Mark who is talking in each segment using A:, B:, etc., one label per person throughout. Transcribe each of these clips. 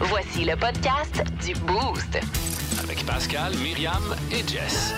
A: Voici le podcast du Boost.
B: Avec Pascal, Myriam et Jess.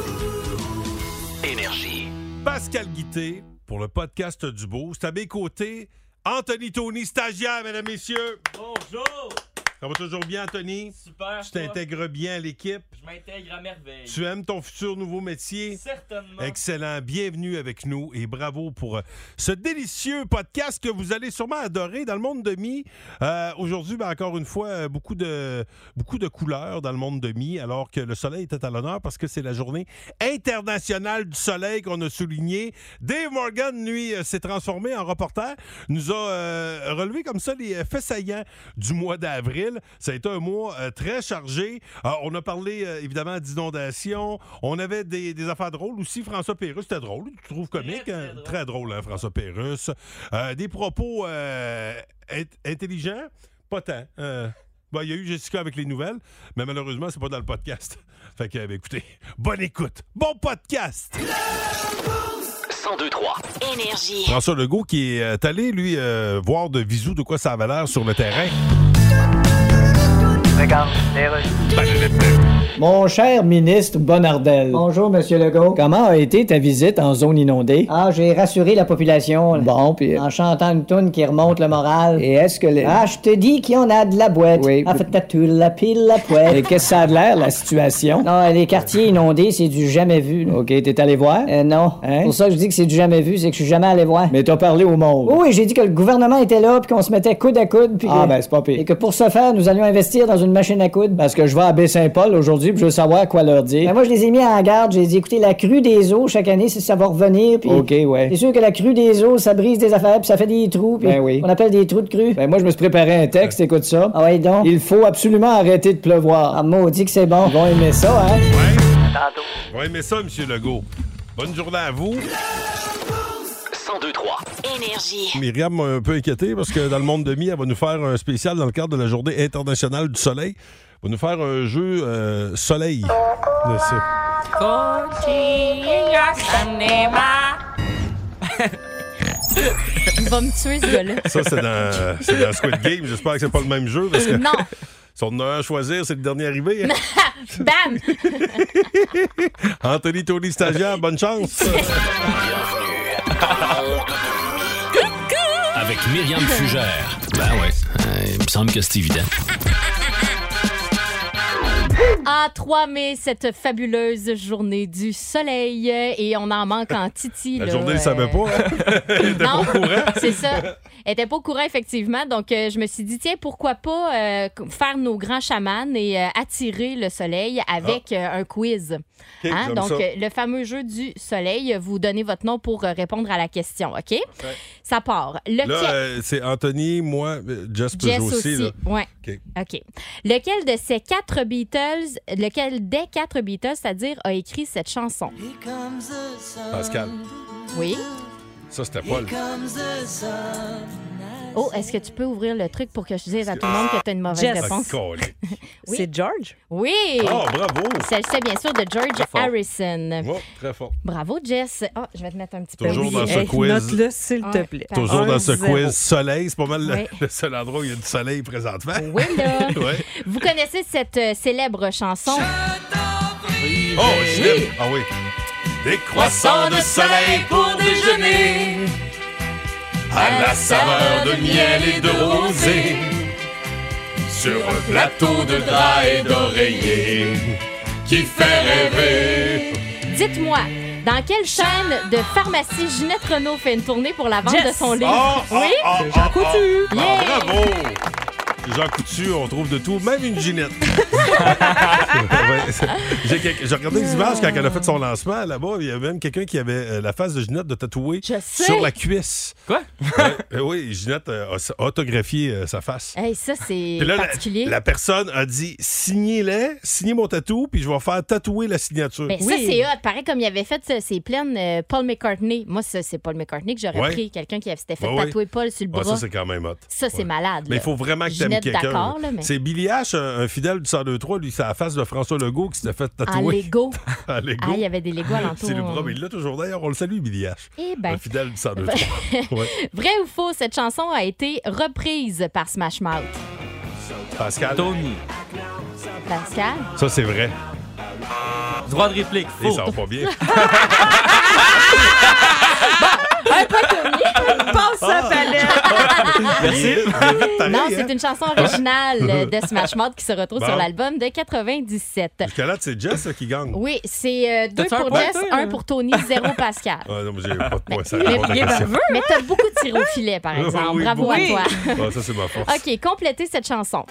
B: Énergie.
C: Pascal Guité pour le podcast du Boost. À mes côtés, Anthony Tony, stagiaire, mesdames, messieurs.
D: Bonjour!
C: Ça va toujours bien, Anthony?
D: Super.
C: Tu t'intègres bien à l'équipe?
D: Je m'intègre à merveille.
C: Tu aimes ton futur nouveau métier?
D: Certainement.
C: Excellent. Bienvenue avec nous et bravo pour ce délicieux podcast que vous allez sûrement adorer dans le monde de Mi. Aujourd'hui, encore une fois, beaucoup de couleurs dans le monde de Mi, alors que le soleil était à l'honneur parce que c'est la journée internationale du soleil qu'on a souligné. Dave Morgan, lui, s'est transformé en reporter, nous a relevé comme ça les faits saillants du mois d'avril. Ça a été un mois très chargé. On a parlé évidemment d'inondations. On avait des affaires drôles aussi. François Pérusse, c'était drôle. Tu trouves comique? Très drôle, hein, François Pérusse. Des propos intelligents? Pas tant. Il y a eu Jessica avec les nouvelles, mais malheureusement, c'est pas dans le podcast. Fait que, écoutez, bonne écoute. Bon podcast!
B: 102.3.
A: Énergie.
C: François Legault qui est allé, lui, voir de visu de quoi ça avait l'air sur le terrain.
E: Mon cher ministre Bonnardel.
F: Bonjour, Monsieur Legault.
E: Comment a été ta visite en zone inondée?
F: Ah, j'ai rassuré la population.
E: Bon, puis...
F: En chantant une toune qui remonte le moral.
E: Et est-ce que les...
F: Ah, je te dis qu'il y en a de la boîte.
E: Oui.
F: Ah, fait ta toule, la pile, la poêle.
E: Et qu'est-ce que ça a de l'air, la situation?
F: Non, les quartiers inondés, c'est du jamais vu. Là.
E: OK, t'es allé voir?
F: Non.
E: Hein?
F: Pour ça que je dis que c'est du jamais vu, c'est que je suis jamais allé voir.
E: Mais t'as parlé au monde.
F: Oui, j'ai dit que le gouvernement était là, puis qu'on se mettait coude à coude, puis
E: c'est pas pire.
F: et que pour ce faire, nous allions investir dans une machine à coudre.
E: Parce que je vais à Baie-Saint-Paul aujourd'hui, puis je veux savoir quoi leur dire.
F: Ben, moi, je les ai mis en garde. J'ai dit, écoutez, la crue des eaux, chaque année, ça va revenir. Puis
E: OK, ouais.
F: c'est sûr que la crue des eaux, ça brise des affaires, puis ça fait des trous. Puis
E: Ben oui.
F: on appelle des trous de crue.
E: Ben moi, je me suis préparé un texte, écoute ça.
F: Ah ouais, donc.
E: Il faut absolument arrêter de pleuvoir.
F: Ah, maudit que c'est bon.
E: Ils vont aimer ça, hein?
C: Ouais. On va aimer ça, M. Legault. Bonne journée à vous.
B: 102.3.
A: Énergie.
C: Myriam m'a un peu inquiété parce que dans le monde de Mi, elle va nous faire un spécial dans le cadre de la Journée internationale du soleil. Elle va nous faire un jeu soleil.
G: Il va me tuer, ce gars-là.
C: Ça, c'est dans Squid Game. J'espère que c'est pas le même jeu parce que
G: Non.
C: si on en a un à choisir, c'est le dernier arrivé. Hein?
G: Bam!
C: Anthony Tony stagiaire, bonne chance.
B: Avec Myriam Fugère. Ben ouais, il me semble que c'est évident.
G: À 3 mai, cette fabuleuse journée du soleil. Et on en manque en titi.
C: La
G: là,
C: journée, elle savait pas. Hein? Elle était pas au courant.
G: C'est ça. Elle était pas au courant, effectivement. Donc, je me suis dit, tiens, pourquoi pas faire nos grands chamans et attirer le soleil avec un quiz.
C: Okay,
G: Donc,
C: ça.
G: le fameux jeu du soleil. Vous donnez votre nom pour répondre à la question, OK? Ça part.
C: Là, c'est Anthony, moi, Jess peut
G: Jess
C: jouer aussi. Là.
G: Ouais. OK. Lequel des quatre Beatles, c'est-à-dire, a écrit cette chanson?
C: Pascal.
G: Oui.
C: Ça, c'était Paul.
G: Oh, est-ce que tu peux ouvrir le truc pour que je dise à tout le monde que tu as une mauvaise réponse?
C: Oui.
H: C'est George?
G: Oui!
C: Oh, bravo!
G: Celle-ci, bien sûr, de George Harrison.
C: Oh, très fort.
G: Bravo, Jess. Oh, je vais te mettre un petit peu.
C: Toujours dans ce quiz.
H: Note-le, s'il te plaît.
C: Toujours dans ce
H: 1-0.
C: quiz soleil. C'est pas mal
G: Oui.
C: le seul endroit où il y a du soleil présentement.
G: Oui, là.
C: Ouais.
G: Vous connaissez cette célèbre chanson?
C: Oh, je l'aime. Ah oui. Des croissants de soleil pour déjeuner, à la saveur de miel et de rosée, sur un plateau de drap et d'oreiller qui fait rêver.
G: Dites-moi, dans quelle chaîne de pharmacie Ginette Renault fait une tournée pour la vente de son livre?
H: Jean Coutu.
G: Yeah!
C: Bravo! Jean Coutu, on trouve de tout, même une Ginette. J'ai regardé les images quand elle a fait son lancement là-bas. Il y avait même quelqu'un qui avait la face de Ginette de tatouée sur la cuisse.
D: Quoi?
C: Oui, Ginette a autographié sa face.
G: Hey, ça, c'est
C: Puis là,
G: particulier.
C: la personne a dit signez mon tatou, puis je vais faire tatouer la signature.
G: Ben, ça, c'est hot. Pareil comme il avait fait ses plaines Paul McCartney. Moi, ça, c'est Paul McCartney que j'aurais pris. Quelqu'un qui s'était fait tatouer Paul sur le bras.
C: Ça, c'est quand même hot.
G: Ça, c'est malade.
C: Mais il faut vraiment que tu aimes quelqu'un. C'est Billy H, un fidèle du 102.3. Lui, c'est la face de François Legault qui s'était fait tatouer.
G: En Lego.
C: En Lego.
G: Ah, il y avait des Legos alentour.
C: C'est le bras, mais il l'a toujours d'ailleurs. On le salue, Billy H.
G: Eh ben.
C: Un fidèle du 102.3.
G: Vrai ou faux, cette chanson a été reprise par Smash Mouth?
C: Pascal.
D: Tony.
G: Pascal?
C: Ça, c'est vrai.
D: Droit de réplique.
C: Et
D: Faux.
C: ça va pas bien.
G: Un point Tony.
H: Passe sa palette.
C: Merci.
G: Non, c'est une chanson originale de Smash Mouth qui se retrouve
C: Bon.
G: sur l'album de 97.
C: Jusqu'à là, c'est Jess là, qui gagne.
G: Oui, c'est 2
D: T'as-tu un
G: pour
D: point,
G: Jess,
D: toi,
G: 1 pour Tony, 0 Pascal.
C: Ah, non, mais j'ai pas de point. Ça
G: Mais-
C: répond à ta
H: il est
C: question.
G: Mais t'as beaucoup tiré au filet, par
C: Oui,
G: exemple.
C: oui,
G: Bravo
C: beaucoup.
G: à toi.
C: Ah, ça, c'est ma force.
G: OK, complétez cette chanson.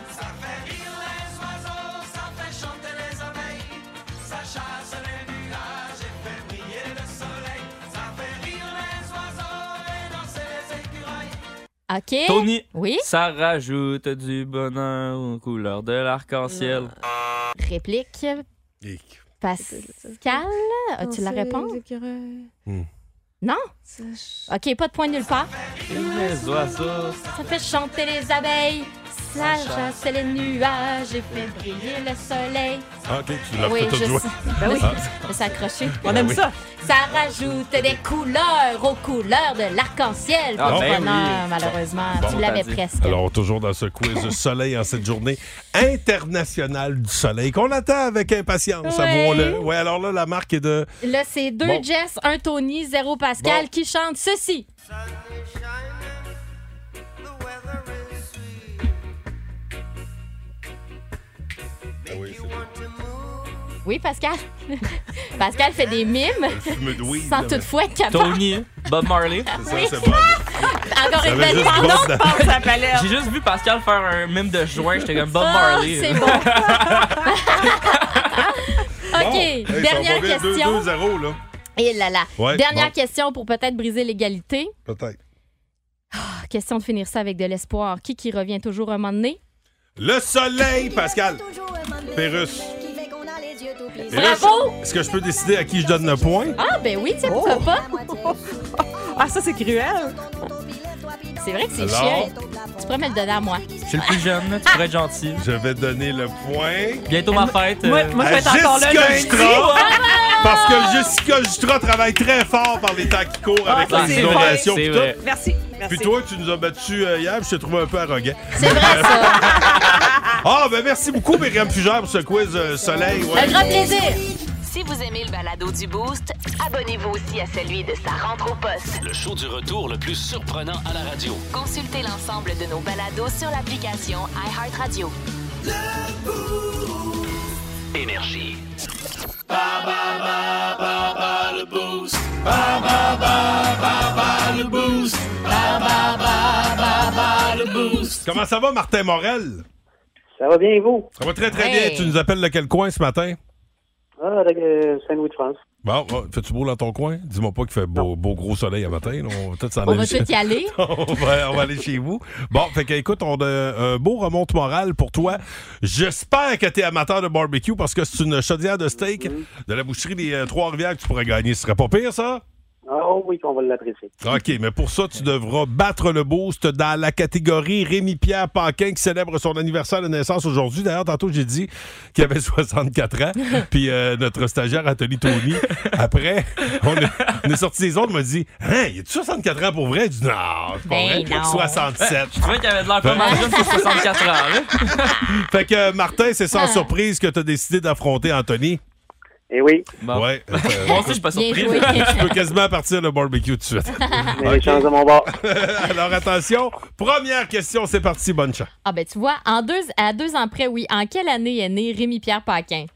G: OK.
D: Tony.
G: Oui.
D: Ça rajoute du bonheur aux couleurs de l'arc-en-ciel.
G: Réplique.
C: Et-
G: Pascal, as-tu la réponse?
C: Hmm.
G: Non? OK, pas de point nulle part.
D: Les oiseaux.
G: Ça fait chanter les abeilles, ça chasse les nuages et fait briller le soleil.
C: Ah, OK, tu l'as
G: Oui,
C: fait tout
G: je
C: jouer.
G: sais.
H: Ben oui.
G: Je me suis accrochée.
H: On aime
C: oui.
H: ça.
G: Ça rajoute des couleurs aux couleurs de l'arc-en-ciel.
D: Ah,
G: Pas de
D: ben
G: bonheur,
D: oui.
G: malheureusement.
C: Bon,
G: Tu l'avais
D: t'as dit.
G: presque.
C: Alors, toujours dans ce quiz soleil en cette journée internationale du soleil qu'on attend avec impatience,
G: Ouais.
C: avouons-le. Oui, alors là, la marque est de...
G: Là, c'est 2
C: Bon.
G: Jess, 1 Tony, 0 Pascal
C: Bon.
G: qui chante ceci.
C: Oui, c'est
G: Oui, Pascal. Pascal fait des mimes
C: fumeux de weed,
G: sans
C: là,
G: toutefois être capable.
D: Tony. Bob Marley.
C: mais ça, c'est bon.
G: Encore
C: Ça
G: une
C: avait
G: belle
C: juste
G: pardon.
C: Bob dans-
H: Passe sa palette.
D: J'ai juste vu Pascal faire un mime de joint. J'étais comme Bob
G: Ah,
D: Marley.
G: c'est bon. OK,
C: Bon, hey, ça
G: dernière
C: va bien,
G: question.
C: 2-0, là.
G: Et là là.
C: Ouais,
G: Dernière
C: bon.
G: question pour peut-être briser l'égalité.
C: Peut-être.
G: Question de finir ça avec de l'espoir. Qui revient toujours un moment donné?
C: Le soleil, Pascal. Pérus. Et là,
G: Bravo!
C: est-ce que je peux décider à qui je donne le point?
G: Ah, ben oui, tiens, pourquoi pas?
H: Ah, ça, c'est cruel.
G: C'est vrai que c'est
C: Alors?
G: chiant. Tu pourrais me le donner à moi.
D: Je suis le plus jeune. là. Tu pourrais être gentil.
C: Je vais donner le point
D: Bientôt ma fête.
H: Moi, je vais être encore là
C: Jessica
H: lundi.
C: Jutra. Parce que Jessica Jutra travaille très fort par les temps qui courent avec
H: ça,
C: les
H: c'est
C: inondations.
D: vrai,
C: pis
D: c'est
C: tout.
D: vrai.
H: Merci. Merci.
C: Puis toi, tu nous as battus hier, puis je t'ai trouvé un peu arrogant.
G: C'est vrai, ça.
C: Ah, ben merci beaucoup, Myriam Fugère, pour ce quiz soleil. Ouais.
G: Un grand plaisir.
A: Si vous aimez le balado du Boost, abonnez-vous aussi à celui de sa rentre au poste.
B: Le show du retour le plus surprenant à la radio.
A: Consultez l'ensemble de nos balados sur l'application iHeartRadio.
B: Énergie.
C: Comment ça va, Martin Morel?
I: Ça va bien, et vous?
C: Ça va très, très
G: Hey.
C: bien. Tu nous appelles de quel coin ce matin?
I: Ah, Saint-Louis de France.
C: Bon, fais-tu beau dans ton coin? Dis-moi pas qu'il fait beau gros soleil à matin. Là. On va peut-être s'en
G: On va
C: aller.
G: tout y aller.
C: on va aller chez vous. Bon, fait que, écoute, on a un beau remonte morale pour toi. J'espère que tu es amateur de barbecue parce que c'est une chaudière de steak de la boucherie des Trois-Rivières que tu pourrais gagner. Ce serait pas pire, ça?
I: Ah oui, qu'on va l'apprécier.
C: OK, mais pour ça, tu devras battre le boost dans la catégorie Rémi-Pierre Paquin qui célèbre son anniversaire de naissance aujourd'hui. D'ailleurs, tantôt, j'ai dit qu'il avait 64 ans. Puis notre stagiaire Anthony Tony, après, on est sorti des autres, m'a dit « Hein, il a 64 ans pour vrai? » Je dis « Non, c'est pas
G: Ben
C: vrai.
G: non.
C: 67. »
D: Je trouvais qu'il avait de l'air pas mal jeune pour 64 ans. Là.
C: Fait que, Martin, c'est sans surprise que tu as décidé d'affronter Anthony.
I: Eh oui,
D: Bon.
C: Ouais.
D: Moi aussi, je suis pas
G: Bien
D: surpris.
G: joué.
C: Tu peux quasiment partir le barbecue tout de suite.
I: les chances de mon bord.
C: Alors, attention. Première question, c'est parti. Bonne chance.
G: Ah, ben tu vois, à 2 ans près, oui. En quelle année est né Rémi-Pierre Paquin?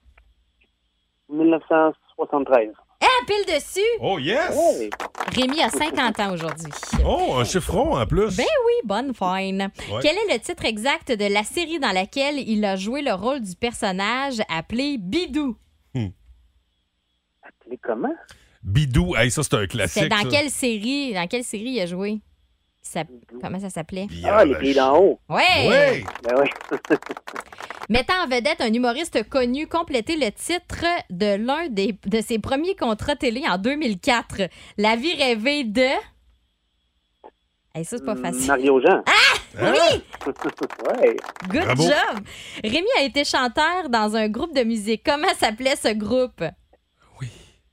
I: 1973.
G: Ah, pile dessus!
C: Oh, yes!
I: Hey.
G: Rémi a 50 ans aujourd'hui.
C: Oh, un chiffron en plus.
G: Ben oui, bonne fine.
C: Ouais.
G: Quel est le titre exact de la série dans laquelle il a joué le rôle du personnage appelé Bidou?
I: Appelé comment?
C: Bidou, hey, ça c'est un classique.
G: C'est dans
C: ça.
G: quelle série il a joué? Comment ça s'appelait?
I: Ah, les pieds d'en haut.
G: Ouais!
C: Oui!
I: Ben oui.
G: Mettant en vedette un humoriste connu, complétez le titre de l'un de ses premiers contrats télé en 2004. La vie rêvée de... Hey, ça, c'est pas facile.
I: Mario Jean.
G: Oui!
I: Ouais.
G: Good
C: Bravo.
G: job! Rémi a été chanteur dans un groupe de musique. Comment s'appelait ce groupe?
C: Oui.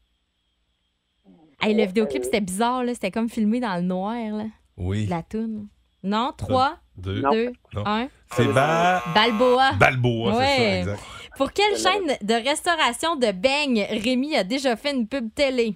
G: Hey, le vidéoclip, c'était bizarre, là. C'était comme filmé dans le noir, là.
C: Oui.
G: La toune. Non, 3,
C: 2,
I: Non.
G: 2,
C: Non.
G: 1.
C: C'est
G: Balboa.
C: Balboa, c'est ça,
G: Ouais.
C: exact.
G: Pour quelle chaîne de restauration de beignes Rémi a déjà fait une pub télé?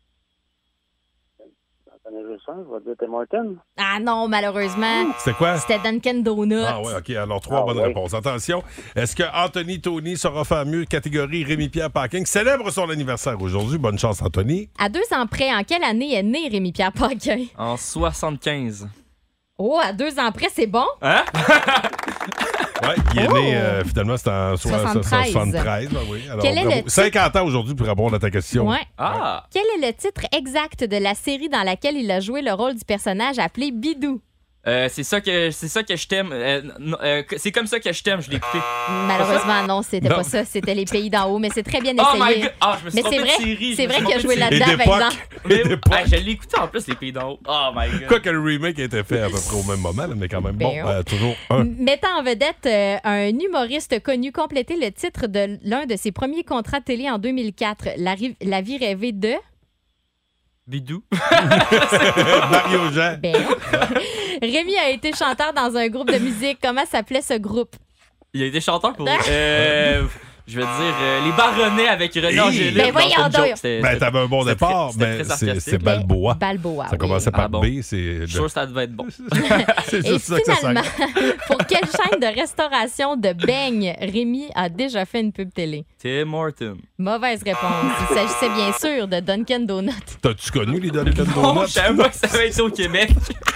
I: J'en connais juste un, je vais dire Tim Hortons.
G: Ah non, malheureusement.
C: C'était quoi?
G: C'était Dunkin' Donuts.
C: Ah ouais, OK. Alors, 3 bonnes réponses. Attention, est-ce que Anthony Tony sera fameux catégorie Rémi-Pierre Paquin qui célèbre son anniversaire aujourd'hui? Bonne chance, Anthony.
G: À 2 ans près, en quelle année est né Rémi-Pierre Paquin?
D: En 75.
G: Oh, à 2 ans près, c'est bon?
D: Hein?
C: Oui, il est né, finalement, c'était en
G: 73.
C: 73. Ben oui. Alors,
G: Quel est
C: bravo.
G: le
C: 50 ans aujourd'hui pour répondre à ta question.
G: Ouais.
D: Ah!
G: Quel est le titre exact de la série dans laquelle il a joué le rôle du personnage appelé Bidou?
D: C'est ça que je t'aime. C'est comme ça que je t'aime, je l'ai écouté.
G: Malheureusement, non, c'était
C: Non.
G: pas ça. C'était Les Pays d'en haut, mais c'est très bien
D: Oh my
G: essayé.
D: god! Ah, je me suis
G: Mais
D: trompé
G: c'est
D: de
G: vrai,
D: série.
G: c'est
D: je me
G: vrai
D: suis
G: qu'il a
D: trompé
G: joué
D: de
G: là-dedans,
C: Et
G: par
C: d'époque.
G: exemple.
C: Et
D: série.
C: d'époque.
D: Je l'ai écouté en plus, Les Pays d'en haut. Oh my god!
C: Quoi que le remake a été fait à peu près au même moment, là, mais quand même, bon,
G: Ben,
C: toujours un.
G: Mettant en vedette un humoriste connu compléter le titre de l'un de ses premiers contrats télé en 2004, La vie rêvée de...
D: Bidou.
C: Mario Jean.
G: Ben non. Rémi a été chanteur dans un groupe de musique. Comment s'appelait ce groupe?
D: Il a été chanteur pour. Je veux dire, les Baronnets avec René Angélil.
G: Ben voyons donc.
C: Ben, t'avais un bon
D: c'était
C: départ,
D: c'était
C: mais
D: très sarcastique.
C: c'est Balboa.
G: Balboa.
C: Ça
G: oui.
C: commençait par
D: Ah bon.
C: B, c'est...
D: Je suis sûr que ça devait être bon.
C: c'est
G: Et
C: juste ça que ça
G: finalement,
C: s'arrête.
G: pour quelle chaîne de restauration de beignes Rémi a déjà fait une pub télé?
D: Tim Hortons.
G: Mauvaise réponse. Il s'agissait bien sûr de Dunkin' Donuts.
C: T'as-tu connu les Dunkin'
D: Oh,
C: Donuts?
D: je savais pas que ça avait été au Québec.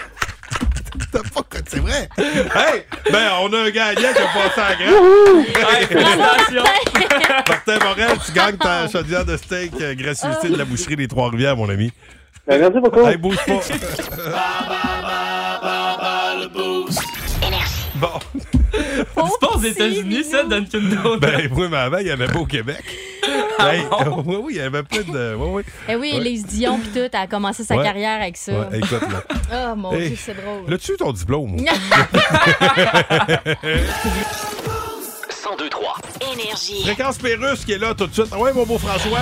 C: C'est vrai. Hey, ben, on a un gagnant qui a passé à grand.
D: Hey, félicitations.
C: Martin Morel, tu gagnes ta chaudière de steak gracieuseté de la boucherie des Trois-Rivières, mon ami.
I: Ben, merci beaucoup.
C: Hey, bouge pas. Bon.
D: Ça se passe aux États-Unis, ça, Dunkin' Donuts.
C: Ben oui, mais avant, il y en avait pas au Québec. Hey, oui, oui, il y avait plein de... Oui, oui.
G: Eh oui, Élise Dion pis tout, elle a commencé sa
C: Ouais.
G: carrière avec ça.
C: Ouais, écoute, là.
G: Oh mon
C: Hey,
G: Dieu, c'est drôle.
C: L'as-tu eu ton diplôme?
A: 102.3 Énergie.
C: Fréquence Pérusse qui est là tout de suite. Ah ouais, mon beau François.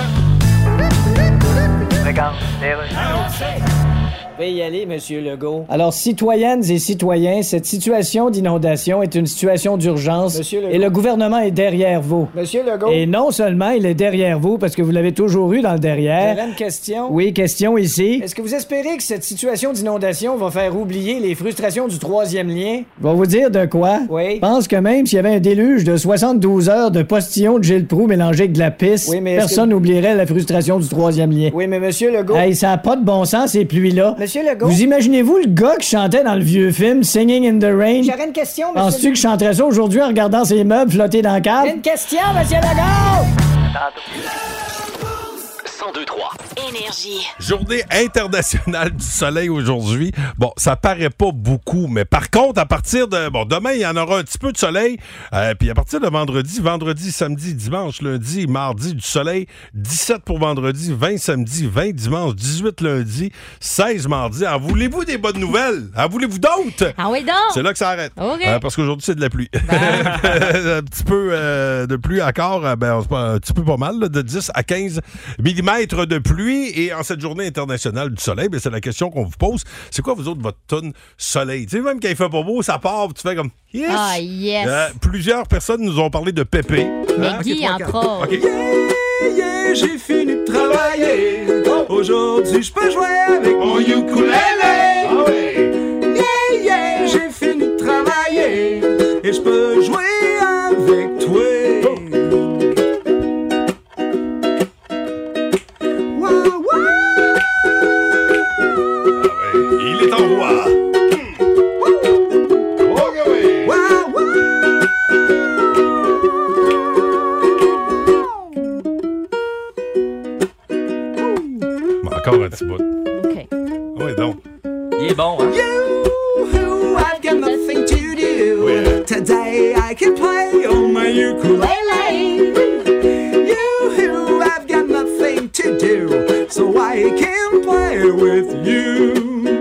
E: Veuillez y aller, Monsieur Legault. Alors, citoyennes et citoyens, cette situation d'inondation est une situation d'urgence.
F: Monsieur Legault.
E: Et le gouvernement est derrière vous.
F: Monsieur Legault.
E: Et non seulement il est derrière vous, parce que vous l'avez toujours eu dans le derrière.
F: J'aurais une question.
E: Oui, question ici.
F: Est-ce que vous espérez que cette situation d'inondation va faire oublier les frustrations du troisième lien?
E: Je vais vous dire de quoi.
F: Oui.
E: Je pense que même s'il y avait un déluge de 72 heures de postillon de Gilles Proulx mélangé avec de la pisse,
F: Oui, mais est-ce
E: personne n'oublierait la frustration du troisième lien.
F: Oui, mais Monsieur Legault.
E: Hey, ça n'a pas de bon sens, ces pluies-là.
F: Monsieur Legault.
E: Vous imaginez-vous le gars qui chantait dans le vieux film Singing in the Rain?
F: J'aurais une question, Monsieur
E: Penses-tu que je chanterais ça aujourd'hui en regardant ses meubles flotter dans le cave?
F: Une question, Monsieur Legault!
A: 102.3 Énergie.
C: Journée internationale du soleil aujourd'hui. Bon, ça paraît pas beaucoup, mais par contre, à partir de... Bon, demain, il y en aura un petit peu de soleil. Puis à partir de vendredi, samedi, dimanche, lundi, mardi, du soleil. 17 pour vendredi, 20 samedi, 20 dimanche, 18 lundi, 16 mardi. En voulez-vous des bonnes nouvelles? En voulez-vous d'autres?
G: Ah oui donc!
C: C'est là que ça arrête.
G: OK.
C: Parce qu'aujourd'hui, c'est de la pluie. Un petit peu de pluie encore, un petit peu pas mal, là, de 10 à 15 mm de pluie. Et en cette journée internationale du soleil, c'est la question qu'on vous pose. C'est quoi, vous autres, votre tonne soleil? Tu sais, même quand il fait pas beau, ça part, tu fais comme yes!
G: Ah, yes!
C: Plusieurs personnes nous ont parlé de Pépé.
G: Mais
C: Hein?
G: Guy,
C: Ok,
G: entre autres.
C: OK.
J: Yeah, j'ai fini de travailler. Aujourd'hui, je peux jouer avec mon ukulélé.
C: Ah ouais.
J: Yeah, yeah, j'ai fini de travailler. Et je peux jouer avec toi. Wow, wow.
C: Ah ouais. Il est en voix. OK, oui.
J: Wow, wow.
C: Encore un petit bout.
G: OK.
C: Oui, donc.
D: Il est bon, hein?
J: You, I've got nothing to do.
C: Yeah.
J: Today I can play on my ukulele. You, I've got nothing to do. So I can play with you.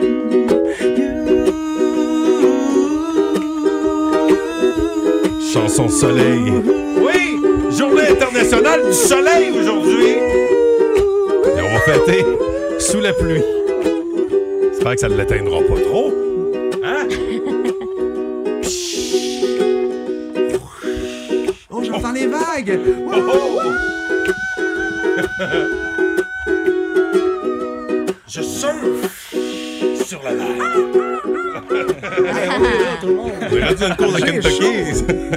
C: Chanson soleil. Oui! Journée internationale du soleil aujourd'hui. Et on va fêter sous la pluie. J'espère que ça ne l'éteindra pas trop. Hein?
J: surfe dans les vagues.
C: Je surfe sur la vague. On est rendu une cour de Kentucky.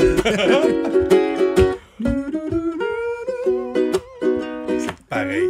C: C'est pareil.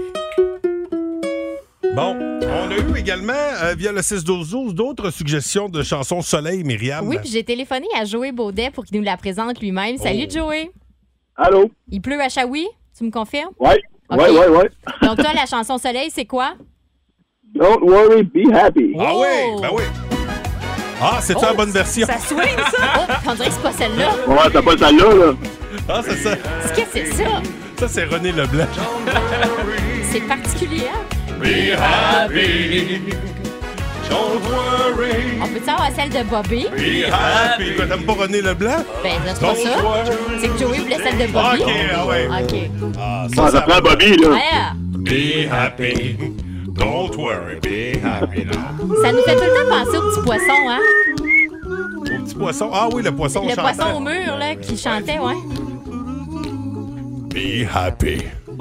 C: Bon, on a eu également, via le 6-12-12, d'autres suggestions de chansons soleil, Myriam.
G: Oui, puis j'ai téléphoné à Joey Baudet pour qu'il nous la présente lui-même. Salut, Joey.
I: Allô?
G: Il pleut à Shawi, tu me confirmes?
I: Ouais.
G: Ok.
I: Ouais.
G: Donc, toi, la chanson soleil, c'est quoi?
I: Don't worry, be happy.
C: Ah oui, ben oui. Ah, c'est la bonne version.
H: Ça swing, ça?
G: Oh, on dirait que c'est pas celle-là.
I: Ouais, t'as pas celle-là, là.
C: Ah, c'est ça.
G: Qu'est-ce que c'est ça?
C: Ça, c'est René Leblanc.
G: C'est particulier.
C: Be happy. Don't worry.
G: On peut-tu avoir celle de Bobby?
C: Be happy. Quoi, t'aimes pas René Leblanc?
G: Ben, là, c'est pas ça. C'est que Joey voulait celle de Bobby.
C: OK, ah ouais.
G: OK.
C: Ah,
I: Ça prend Bobby, là.
G: Ouais.
C: Be happy. Don't worry. Be happy now.
G: Ça nous fait tout le temps penser au petit poisson, hein?
C: Au petit poisson. Ah oui, le poisson
G: Le
C: chantant.
G: poisson au mur, là, qui chantait, ouais.
C: Be happy.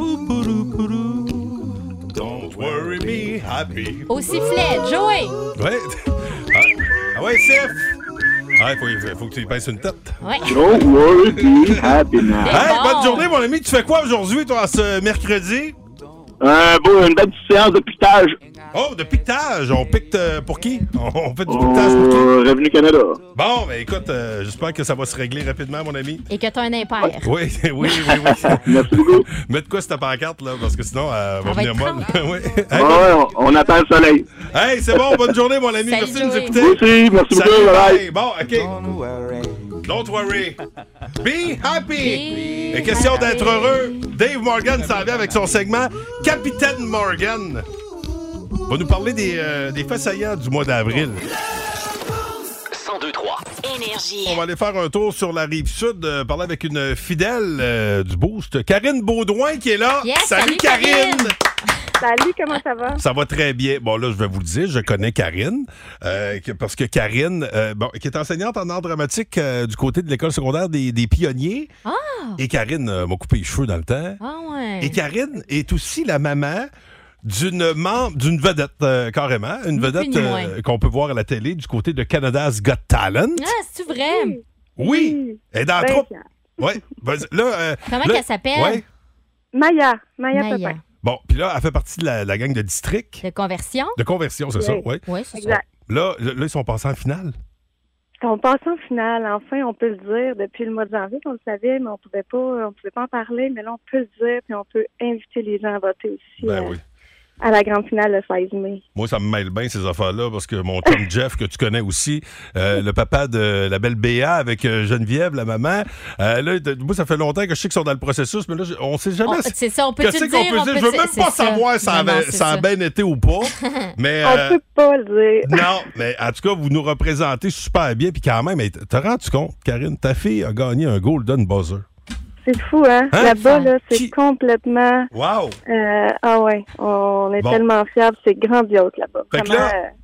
C: Don't worry, be happy.
G: Au sifflet, Joey!
C: Ouais. Ah ouais, Sif. Ah, faut que tu y pinces une tête.
G: Ouais.
I: Don't worry, be happy now.
C: Hey,
G: bon.
C: bonne journée, mon ami. Tu fais quoi aujourd'hui, toi, ce mercredi?
I: Une belle petite séance de piquetage.
C: Oh, de piquetage. On pique pour qui? On fait du piquetage pour qui?
I: Revenu Canada.
C: Bon, ben écoute, j'espère que ça va se régler rapidement, mon ami.
G: Et que t'as un impair.
C: Oui.
I: Merci beaucoup.
C: Mets de quoi sur ta pancarte, là, parce que sinon, elle va
G: va
C: venir
G: être
C: molle. Oui.
I: Ouais, on attend le soleil.
C: Hey, c'est bon, bonne journée, mon ami.
G: Salut,
C: Merci de nous
G: Joey.
C: écouter.
I: Vous aussi, merci
C: Salut,
I: beaucoup, bye.
C: bye. Bon, OK. Don't worry. Be happy.
G: Be
C: Et question
G: happy.
C: d'être heureux, Dave Morgan s'en vient avec son segment Capitaine Morgan. Va nous parler des faits saillants du mois d'avril.
A: 1023 Énergie.
C: On va aller faire un tour sur la rive sud, parler avec une fidèle du Boost, Karine Baudouin qui est là.
G: Yes,
C: salut
G: salut,
C: Karine.
G: Karine.
K: Salut, comment ça va?
C: Ça va très bien. Bon, là, je vais vous le dire, je connais Karine, parce que Karine, qui est enseignante en art dramatique du côté de l'école secondaire des Pionniers.
G: Ah!
C: Et Karine m'a coupé les cheveux dans le temps.
G: Ah ouais.
C: Et Karine est aussi la maman d'une vedette, carrément, une
G: Ni plus
C: vedette
G: ni moins.
C: qu'on peut voir à la télé du côté de Canada's Got Talent.
G: Ah, c'est-tu vrai?
C: Oui, elle est dans la
K: Ben,
C: troupe. Oui, vas-y, là...
G: Comment
C: là,
G: qu'elle s'appelle?
C: ouais.
K: Maya
G: Maya.
K: Pepin.
C: Bon, puis là, elle fait partie de la gang de district.
G: De conversion?
C: De conversion, c'est ça, oui.
G: Oui, c'est ça.
K: Exact.
C: Là, ils sont passés en finale.
K: On passe en finale, enfin, on peut le dire. Depuis le mois de janvier, on le savait, mais on pouvait pas en parler. Mais là, on peut le dire, puis on peut inviter les gens à voter aussi
C: Ben oui.
K: à la grande finale le 16 mai.
C: Moi, ça me mêle bien, ces affaires-là, parce que mon chum Jeff, que tu connais aussi, le papa de la belle Béa avec Geneviève, la maman, là, moi, ça fait longtemps que je sais qu'ils sont dans le processus, mais là, on sait jamais.
G: C'est ça, on peut
C: Qu'est-ce qu'on peut dire? Je veux même pas savoir si ça a bien été ou pas. Mais,
K: On peut pas le dire.
C: non, mais en tout cas, vous nous représentez super bien. Puis quand même, t'as rendu compte, Karine, ta fille a gagné un Golden Buzzer.
K: C'est fou, hein?
C: Hein?
K: Là-bas, là, c'est
C: Qui-
K: complètement...
C: Wow!
K: ah ouais, on est
C: Bon.
K: tellement fiers, c'est grandiose là-bas.
C: Fait que
K: Vraiment,
C: là-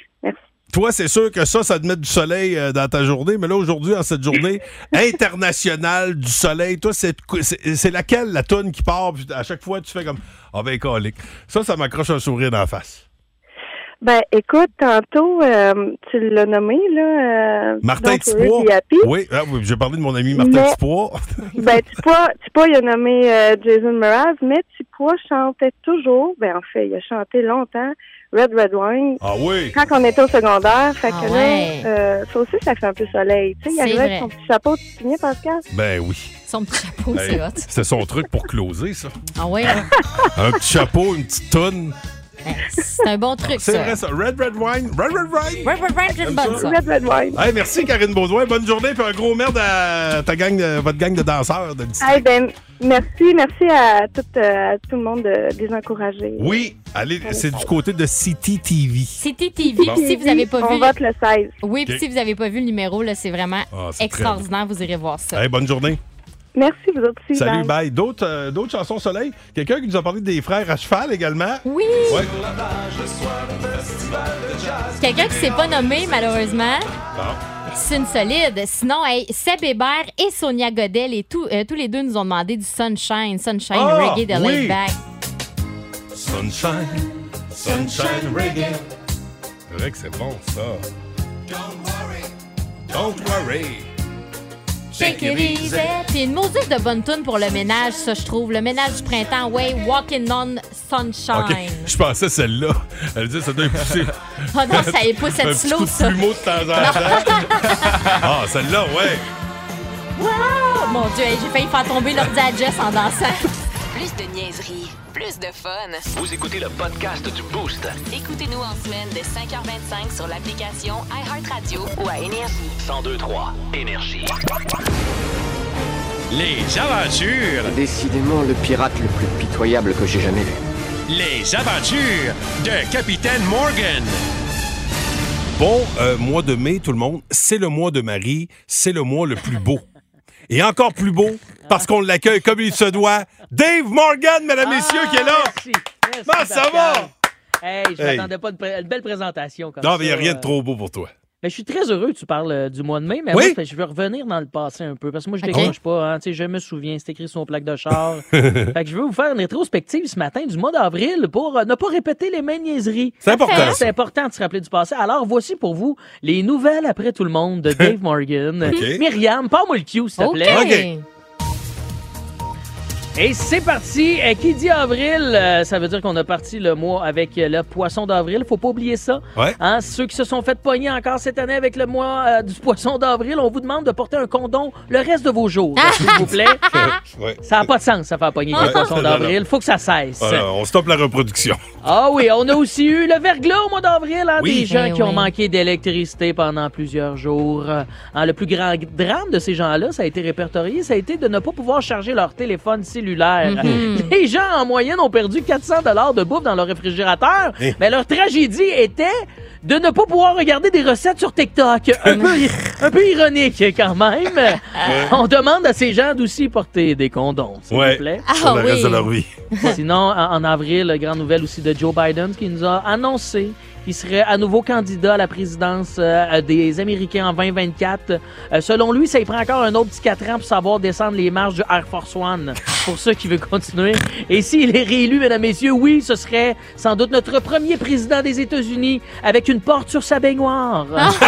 C: Toi, c'est sûr que ça te met du soleil dans ta journée, mais là, aujourd'hui, en cette journée internationale du soleil, toi, c'est laquelle la toune qui part, puis à chaque fois, tu fais comme « Ah ben, colique ». Ça m'accroche un sourire dans la face.
K: Ben, écoute, tantôt, tu l'as nommé, là.
C: Martin
K: donc,
C: Tipois.
K: Be Happy.
C: Oui, j'ai parlé de mon ami Martin
K: Mais-
C: Tipois.
K: Ben, Tipois, il a nommé Jason Mraz, mais Tipois chantait toujours, ben, en fait, il a chanté longtemps Red Wine.
C: Ah oui?
K: Quand on était au secondaire, fait que
G: ouais.
K: là, ça aussi, ça fait un peu soleil. Tu sais, il
G: C'est
K: arrivait
G: vrai.
K: avec son petit chapeau, tu te souviens, Pascal?
C: Ben oui.
G: Son petit chapeau,
C: Ben,
G: c'est hot.
C: c'était son truc pour closer, ça.
G: Ah ouais,
C: Un petit chapeau, une petite toune.
G: c'est un bon truc,
C: C'est
G: ça.
C: vrai, ça. Red Wine. Red Wine.
G: C'est une bonne, ça.
K: Red Wine.
C: Hey, merci, Karine Baudouin. Bonne journée, puis un gros merde à votre gang de danseurs de district.
K: Eh ben, merci à tout le monde de les encourager.
C: Oui, allez, c'est du côté de CTTV.
G: City TV,
C: Bon.
G: puis si vous n'avez pas
K: On
G: vu...
K: vote le 16.
G: Oui, puis
C: Ok.
G: si vous n'avez pas vu le numéro, là, c'est vraiment
C: Ah, c'est
G: extraordinaire. Vous irez voir ça.
C: Hey, bonne journée.
K: Merci, vous autres aussi.
C: Salut,
K: bye.
C: bye. D'autres chansons soleil? Quelqu'un qui nous a parlé des frères à cheval également?
G: Oui!
C: Ouais.
G: Quelqu'un qui ne s'est pas nommé, malheureusement.
C: Bon.
G: C'est une solide. Sinon, hey, Seb Hébert et Sonia Godel, tous les deux nous ont demandé du Sunshine Reggae de
C: oui.
G: Laid Back.
C: Sunshine reggae. C'est vrai que c'est bon, ça. Don't worry.
G: Take it easy. Puis une maudite de bonne tune pour le ménage, ça, je trouve. Le ménage du printemps, ouais, Walking on Sunshine.
C: OK, je pensais celle-là. Elle dit ça doit pousser.
G: Oh non, ça épouse cette slow,
C: Un petit coup
G: ça.
C: de plumeau de temps en temps. Ah, celle-là, ouais.
G: Wow! Mon Dieu, hey, j'ai failli faire tomber l'ordi à Jess en dansant.
A: Plus de niaiserie, plus de fun.
B: Vous écoutez le podcast du Boost.
A: Écoutez-nous en semaine de 5h25 sur l'application iHeartRadio ou à Énergie.
B: 102.3 Énergie. Les aventures.
L: Décidément le pirate le plus pitoyable que j'ai jamais vu.
B: Les aventures de Capitaine Morgan.
C: Bon mois de mai, tout le monde. C'est le mois de Marie. C'est le mois le plus beau. Et encore plus beau, parce qu'on l'accueille comme il se doit. Dave Morgan, mesdames, messieurs, qui est là.
M: Merci.
C: Comment ça va?
M: Hey, je m'attendais pas à une belle présentation comme ça.
C: Non, mais il n'y a rien de trop beau pour toi.
M: Ben, je suis très heureux que tu parles du mois de mai, mais
C: oui?
M: moi, je veux revenir dans le passé un peu, parce que moi, je décroche pas. Hein, je me souviens, c'est écrit sur mon plaque de char. Fait que je veux vous faire une rétrospective ce matin du mois d'avril pour ne pas répéter les mêmes niaiseries.
C: C'est important.
M: C'est important de se rappeler du passé. Alors, voici pour vous les nouvelles après tout le monde de Dave Morgan.
C: Okay.
M: Myriam, parle-moi le cue, s'il te plaît.
C: OK.
M: Et c'est parti. Qui dit avril, ça veut dire qu'on a parti le mois avec le poisson d'avril. Faut pas oublier ça.
C: Ouais.
M: Hein, ceux qui se sont fait pogner encore cette année avec le mois du poisson d'avril, on vous demande de porter un condom le reste de vos jours, s'il vous plaît.
C: Ouais.
M: Ça n'a pas de sens, ça faire pogner avec le poisson d'avril. Faut que ça cesse.
C: Alors, on stoppe la reproduction.
M: Ah oui, on a aussi eu le verglas au mois d'avril. Hein,
C: Oui.
M: des gens
G: Eh
M: qui ont
G: oui.
M: manqué d'électricité pendant plusieurs jours. Hein, le plus grand drame de ces gens-là, ça a été répertorié, ça a été de ne pas pouvoir charger leur téléphone cellulaire. Les gens, en moyenne, ont perdu 400 $ de bouffe dans leur réfrigérateur.
C: Eh.
M: Mais leur tragédie était de ne pas pouvoir regarder des recettes sur TikTok. Un peu ironique, quand même. On demande à ces gens d'aussi porter des condoms, s'il vous plaît.
C: Pour le reste de leur vie.
M: Sinon, en avril, grande nouvelle aussi de Joe Biden qui nous a annoncé qu'il serait à nouveau candidat à la présidence des Américains en 2024. Selon lui, ça y prend encore un autre petit 4 ans pour savoir descendre les marches du Air Force One. Pour ceux qui veulent continuer. Et s'il est réélu, mesdames, messieurs, oui, ce serait sans doute notre premier président des États-Unis avec une porte sur sa baignoire.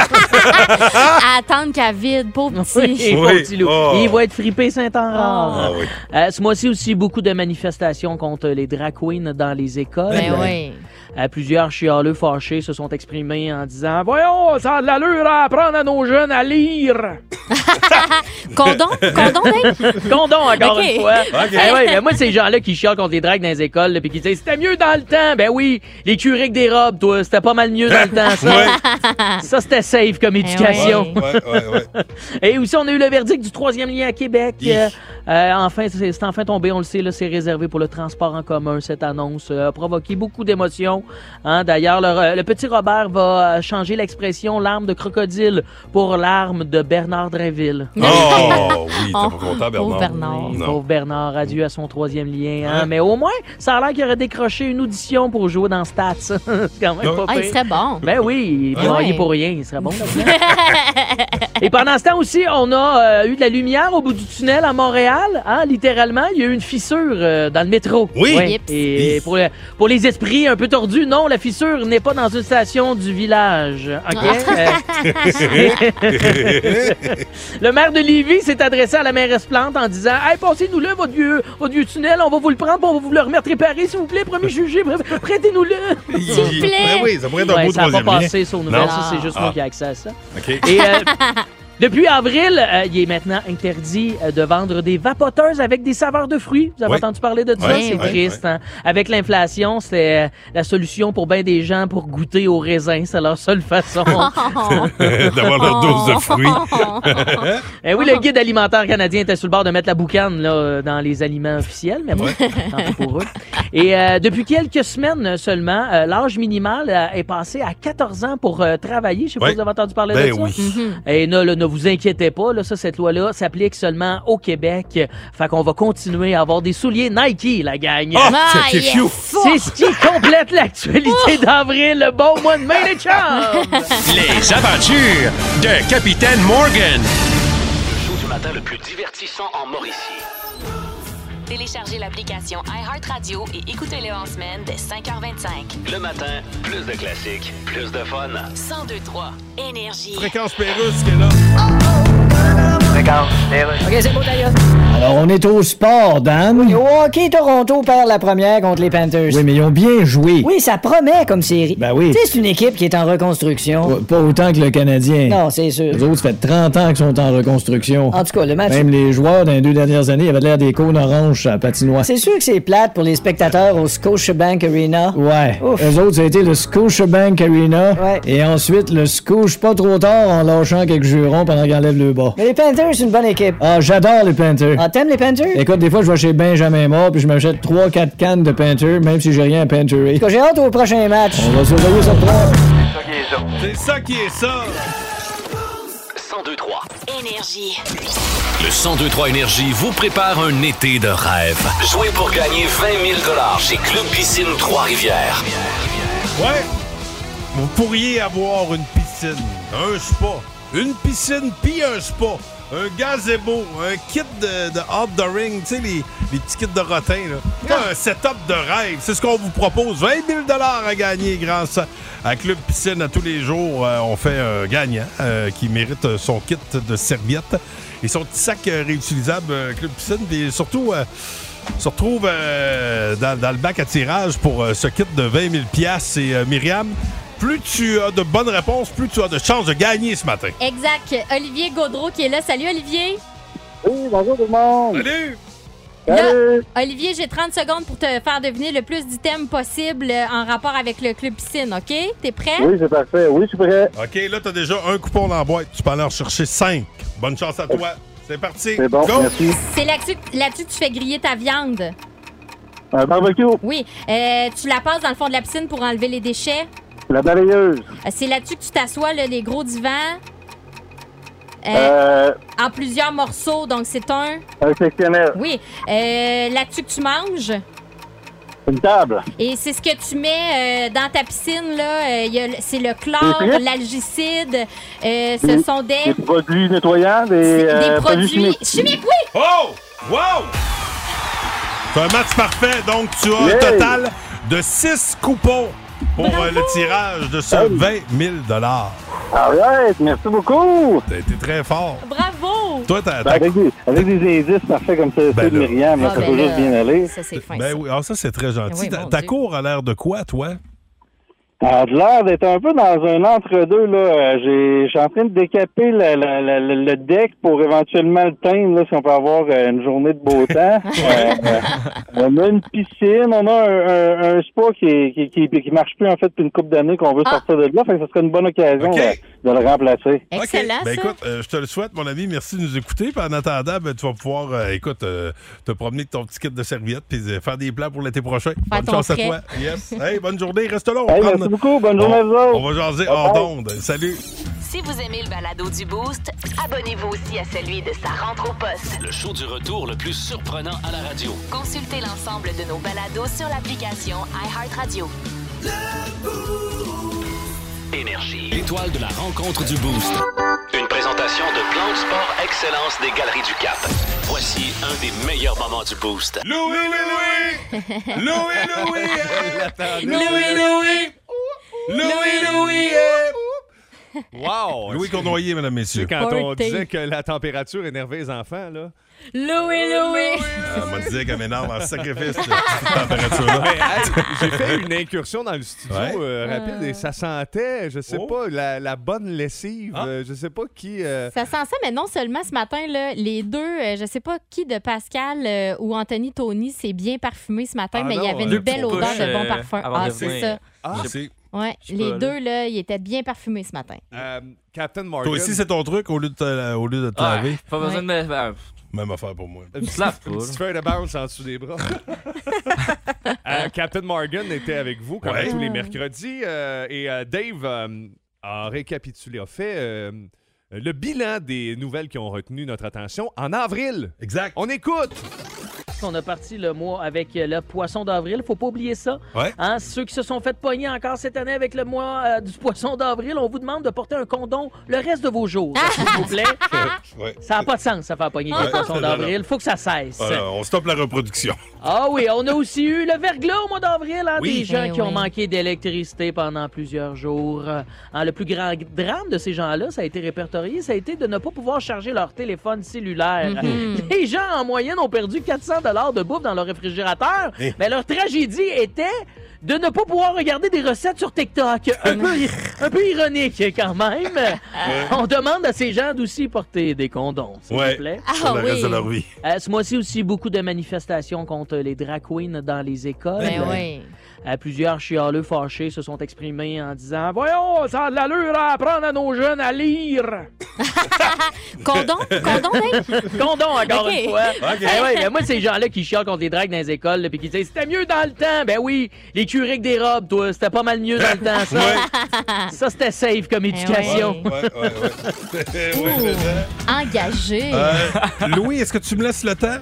G: À attendre qu'elle vide, pauvre petit.
M: Oui, pauvre petit loup.
C: Oh.
M: Il va être fripé Saint-Henri.
C: oui.
M: Ce mois-ci aussi, beaucoup de manifestations contre les drag queens dans les écoles.
G: Ben oui.
M: Plusieurs chialeux fâchés se sont exprimés en disant « Voyons, ça a de l'allure à apprendre à nos jeunes à lire! »
G: Condom, Dave?
M: Condom, encore
G: Ok.
M: une fois.
C: Ok.
M: Ouais, mais moi, ces gens-là qui chialent contre les dragues dans les écoles, puis qui disent « C'était mieux dans le temps! » Ben oui, les curés avec des robes, toi, c'était pas mal mieux dans le temps, ça.
C: Ouais.
M: Ça, c'était safe comme éducation.
C: Ouais.
M: Et aussi, on a eu le verdict du 3e lien à Québec. Enfin, c'est enfin tombé, on le sait, là, c'est réservé pour le transport en commun. Cette annonce a provoqué beaucoup d'émotions. Hein, d'ailleurs, le petit Robert va changer l'expression l'arme de crocodile pour l'arme de Bernard Drinville.
C: Oh, oui, t'es pas content, Bernard.
G: Pauvre Bernard.
C: Non.
M: Pauvre Bernard, adieu à son 3e lien. Hein? Mais au moins, ça a l'air qu'il aurait décroché une audition pour jouer dans Stats. C'est quand même pas
G: Ah, il
M: pire.
G: serait bon.
M: Ben oui, il
G: Ouais.
M: est pour rien, il serait bon là-dedans. Et pendant ce temps aussi, on a eu de la lumière au bout du tunnel à Montréal. Hein, littéralement, il y a eu une fissure dans le métro.
C: Oui.
M: Ouais.
G: Yips.
M: Et pour les esprits un peu tordus, non, la fissure n'est pas dans une station du village. OK? Le maire de Lévis s'est adressé à la mairesse Plante en disant « Hey, passez-nous-le, votre vieux tunnel, on va vous le prendre, on va vous le remettre réparé, s'il vous plaît, premier jugé, prêtez-nous-le. »
G: S'il vous plaît.
C: Ben oui, ça pourrait être un beau
M: Ça n'a pas
C: troisième lien.
M: passé sur nouvelle,
C: Non.
M: ça c'est juste moi
C: Ah.
M: qui ai accès à ça.
C: OK.
M: Et depuis avril, il est maintenant interdit de vendre des vapoteuses avec des saveurs de fruits. Vous avez
C: Oui.
M: entendu parler de ça?
C: Oui,
M: C'est
C: oui,
M: triste. Hein? Avec l'inflation, c'est la solution pour bien des gens pour goûter au raisin. C'est leur seule façon.
C: D'avoir leur dose de fruits.
M: Eh oui, le guide alimentaire canadien était sur le bord de mettre la boucane là, dans les aliments officiels, mais bon, tant pis pour eux. Et depuis quelques semaines seulement, l'âge minimal est passé à 14 ans pour travailler. Je sais pas
C: Oui.
M: si vous avez entendu parler
C: Ben
M: de ça.
C: oui.
M: Et là, ne vous inquiétez pas, là, cette loi-là s'applique seulement au Québec. Fait qu'on va continuer à avoir des souliers Nike, la gang.
C: C'est cute.
M: C'est ce qui complète l'actualité d'avril, le bon mois de mai, les chums!
B: Les aventures de Capitaine Morgan.
N: Le show du matin le plus divertissant en Mauricie.
A: Téléchargez l'application iHeartRadio et écoutez-le en semaine dès 5h25.
N: Le matin, plus de classiques, plus de fun.
A: 102.3 Énergie.
C: Fréquence Pérusse qui est là.
F: OK, c'est beau d'ailleurs.
E: Alors, on est au sport, Dan.
F: Au hockey, Toronto perd la première contre les Panthers.
E: Oui, mais ils ont bien joué.
F: Oui, ça promet comme série.
E: Ben oui.
F: Tu sais, c'est une équipe qui est en reconstruction.
E: Pas autant que le Canadien.
F: Non, c'est sûr.
E: Les autres, ça fait 30 ans qu'ils sont en reconstruction.
F: En tout cas, le match...
E: Même les joueurs dans les 2 dernières années avaient l'air des cônes oranges à la patinoire.
F: C'est sûr que c'est plate pour les spectateurs au Scotiabank Arena.
E: Ouais.
F: Ouf.
E: Eux autres, ça a été le Scotiabank Arena.
F: Ouais.
E: Et ensuite, le Scouche pas trop tard en lâchant quelques jurons pendant qu'ils enlèvent le bas.
F: Mais les Panthers, c'est une bonne équipe.
E: Ah, j'adore les Panthers.
F: Ah, t'aimes les Panthers?
E: Écoute, des fois, je vais chez Benjamin Mort puis je m'achète 3-4 cannes de Panthers, même si j'ai rien à peinturer.
F: En tout cas, j'ai hâte au prochain match.
E: On va surveiller ça de près.
C: C'est ça qui est ça.
N: 102.3
A: Énergie.
B: Le 102.3 Énergie vous prépare un été de rêve.
N: Jouez pour gagner 20 000 $ chez Club Piscine Trois-Rivières.
C: Ouais. Vous pourriez avoir une piscine, un spa, une piscine puis un spa, un gazebo, un kit de outdooring, tu sais, les petits kits de rotin, là. Un setup de rêve. C'est ce qu'on vous propose. 20 000 $ à gagner grâce à Club Piscine. À tous les jours, on fait un gagnant qui mérite son kit de serviettes et son petit sac réutilisable Club Piscine. Puis surtout... se retrouve dans le bac à tirage pour ce kit de 20 000 $. Et Myriam, plus tu as de bonnes réponses, plus tu as de chances de gagner ce matin.
G: Exact. Olivier Gaudreau qui est là. Salut, Olivier.
O: Oui, bonjour tout le monde.
C: Salut.
G: Là, Olivier, j'ai 30 secondes pour te faire deviner le plus d'items possible en rapport avec le Club Piscine, OK? T'es prêt?
O: Oui, c'est parfait. Oui, je suis prêt.
C: OK, là, t'as déjà un coupon dans la boîte. Tu peux aller en chercher 5. Bonne chance à toi. C'est parti.
O: C'est bon,
C: Go.
O: merci.
G: C'est là-dessus que tu fais griller ta viande.
O: Un barbecue.
G: Oui. Tu la passes dans le fond de la piscine pour enlever les déchets.
O: La balayeuse.
G: C'est là-dessus que tu t'assois, là, les gros divans. En plusieurs morceaux, donc c'est un
O: sectionnaire.
G: Oui. Là-dessus que tu manges.
O: Une table.
G: Et c'est ce que tu mets dans ta piscine, là. C'est le chlore, l'algicide. Ce sont des
O: produits nettoyants, des
G: produits chimiques, oui!
C: Oh! Wow! C'est un match parfait, donc tu as un total de 6 coupons pour le tirage de ce 20 000 $.
O: Alright, merci beaucoup.
C: T'as été très fort.
G: Bravo!
C: Toi, t'as...
O: Avec des indices parfaits comme ça, de Myriam, ça peut juste bien aller.
G: Ça, c'est fin.
C: Ben oui, ça, c'est très gentil.
G: Oui,
C: ta cour a l'air de quoi, toi?
O: Ça a l'air d'être un peu dans un entre-deux, là. Je suis en train de décaper le deck pour éventuellement le teindre, là, si on peut avoir une journée de beau temps. On a une piscine, on a un spa qui marche plus, en fait, depuis une couple d'années qu'on veut sortir de là. Fait que ça serait une bonne occasion de le remplacer.
G: Excellent,
C: Ben écoute, je te le souhaite, mon ami. Merci de nous écouter. Puis en attendant, ben, tu vas pouvoir, te promener avec ton petit kit de serviettes puis faire des plans pour l'été prochain. Bonne chance à toi. Yes. Hey, bonne journée. Reste là.
O: Merci beaucoup. Bonne journée à vous autres.
C: On va jaser hors d'onde. Salut.
A: Si vous aimez le balado du Boost, abonnez-vous aussi à celui de Sa rentre au poste.
N: Le show du retour le plus surprenant à la radio.
A: Consultez l'ensemble de nos balados sur l'application iHeartRadio.
N: Énergie.
B: L'étoile de la rencontre du Boost.
N: Une présentation de Plan de Sport Excellence des Galeries du Cap. Voici un des meilleurs moments du Boost.
C: Louis!
P: Wow!
C: Louis Cournoyer, mesdames, messieurs.
P: Quand on disait que la température énervait les enfants, là.
G: Louis!
C: On m'a dit qu'elle m'énerve en sacrifice, cette température-là.
P: J'ai fait une incursion dans le studio rapide et ça sentait, je sais pas, la bonne lessive. Je sais pas qui...
G: Ça sent ça, mais non seulement ce matin, là, les deux, je sais pas qui de Pascal ou Anthony Tony s'est bien parfumé ce matin, mais il y avait une belle odeur de bon parfum. C'est ça. Ouais, les deux, là, ils étaient bien parfumés ce matin.
P: Captain Morgan.
C: Toi aussi, c'est ton truc au lieu de te laver?
D: Pas besoin de me...
C: Même affaire pour moi.
D: Tu te laves pas.
P: Une petite feuille de bounce en dessous des bras. Captain Morgan était avec vous comme tous les mercredis et Dave a récapitulé, a fait le bilan des nouvelles qui ont retenu notre attention en avril.
C: Exact.
P: On écoute.
M: On a parti le mois avec le poisson d'avril. Faut pas oublier ça.
C: Ouais.
M: Hein, ceux qui se sont fait pogner encore cette année avec le mois du poisson d'avril, on vous demande de porter un condom le reste de vos jours. S'il vous plaît.
C: Ouais.
M: Ça n'a pas de sens, ça faire pogner avec le poisson d'avril. Faut que ça cesse.
C: Voilà, on stoppe la reproduction.
M: Ah oui, on a aussi eu le verglas au mois d'avril. Hein,
C: Oui.
M: des gens
G: Eh
M: qui ont
G: oui.
M: manqué d'électricité pendant plusieurs jours. Hein, le plus grand drame de ces gens-là, ça a été répertorié, ça a été de ne pas pouvoir charger leur téléphone cellulaire. Les gens, en moyenne, ont perdu 400 $ de bouffe dans leur réfrigérateur. Mais leur tragédie était de ne pas pouvoir regarder des recettes sur TikTok. Un peu ironique, quand même. On demande à ces gens d'aussi porter des condoms, s'il vous plaît.
C: Pour le reste de leur vie.
M: Ce mois-ci aussi, beaucoup de manifestations contre les drag queens dans les écoles.
G: Ben oui.
M: Plusieurs chialeux fâchés se sont exprimés en disant « Voyons, ça a de l'allure à apprendre à nos jeunes à lire! »
G: Condom? Condom, Dave?
M: Condom, encore
G: Ok.
M: une fois.
C: Ok.
M: Ouais, moi, ces gens-là qui chialent contre les dragues dans les écoles, puis qui disent « C'était mieux dans le temps! » Ben oui, les curés avec des robes, toi, c'était pas mal mieux dans le temps, ça. Ça, c'était safe comme éducation.
C: Ouais.
G: Engagé.
C: Louis, est-ce que tu me laisses le temps?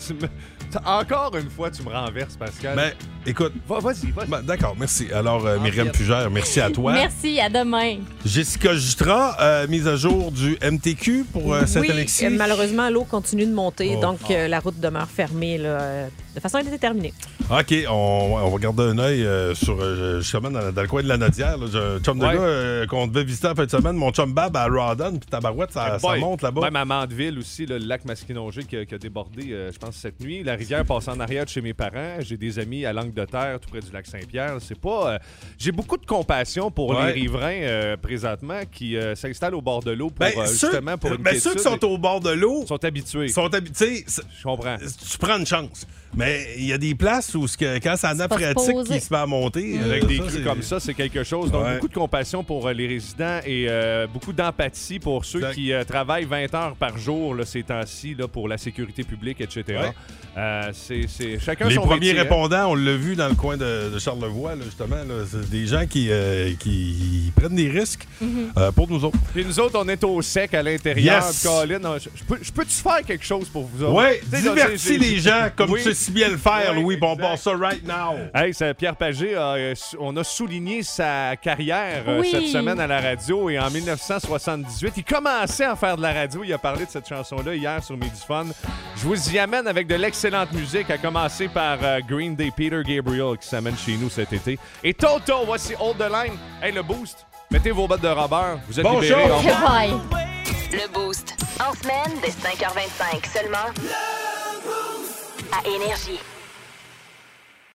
P: Encore une fois, tu me renverses, Pascal.
C: Ben, écoute.
P: Vas-y.
C: Ben, d'accord, merci. Alors, Myriam Fugère, merci à toi.
G: Merci, à demain.
C: Jessica Jutra, mise à jour du MTQ pour Saint-Alexis.
H: Malheureusement, l'eau continue de monter, donc la route demeure fermée là, de façon indéterminée.
C: OK, on va garder un œil sur, justement, dans le coin de la Nodière. Là. J'ai un chum de gars qu'on devait visiter en fin de semaine. Mon chum Bab à Rawdon, puis Tabarouette, ça monte là-bas.
P: Même à Mandeville aussi, là, le lac Masquinongé qui a débordé, je pense, cette nuit. La rivière passe en arrière de chez mes parents. J'ai des amis à Langue-de-Terre, tout près du lac Saint-Pierre. C'est pas... j'ai beaucoup de compassion pour les riverains, présentement, qui s'installent au bord de l'eau pour, justement, pour une
C: ceux qui sont au bord de l'eau...
P: sont habitués.
C: Je
P: comprends.
C: Tu prends une chance. Mais il y a des places où quand c'est la nappe phréatique qui se met à monter...
P: Avec des crues comme ça, c'est quelque chose. Donc, beaucoup de compassion pour les résidents et beaucoup d'empathie pour ceux qui travaillent 20 heures par jour là, ces temps-ci là, pour la sécurité publique, etc. C'est chacun
C: les
P: son
C: premiers
P: métier,
C: répondants, on l'a vu dans le coin de Charlevoix, là, justement. Là, c'est des gens qui prennent des risques pour nous autres.
P: Puis nous autres, on est au sec à l'intérieur.
C: Yes.
P: Colin, je peux-tu faire quelque chose pour vous autres?
C: Oui,
P: Tu sais,
C: divertis les gens comme
P: Oui.
C: tu sais si bien le faire, Louis. Bon, on passe ça right now.
P: Hey, c'est Pierre Pagé, on a souligné sa carrière
G: Oui.
P: cette semaine à la radio et en 1978, il commençait à faire de la radio. Il a parlé de cette chanson-là hier sur Midi Fun. Je vous y amène avec de l'excellente musique, à commencer par Green Day, Peter Gabriel qui s'amène chez nous cet été. Et Toto, voici Hold the Line. Hey, le Boost, mettez vos bottes de rubber. Vous êtes libérés. Au revoir.
G: Bye.
A: Le Boost. En semaine, dès 5h25 seulement. À Énergie.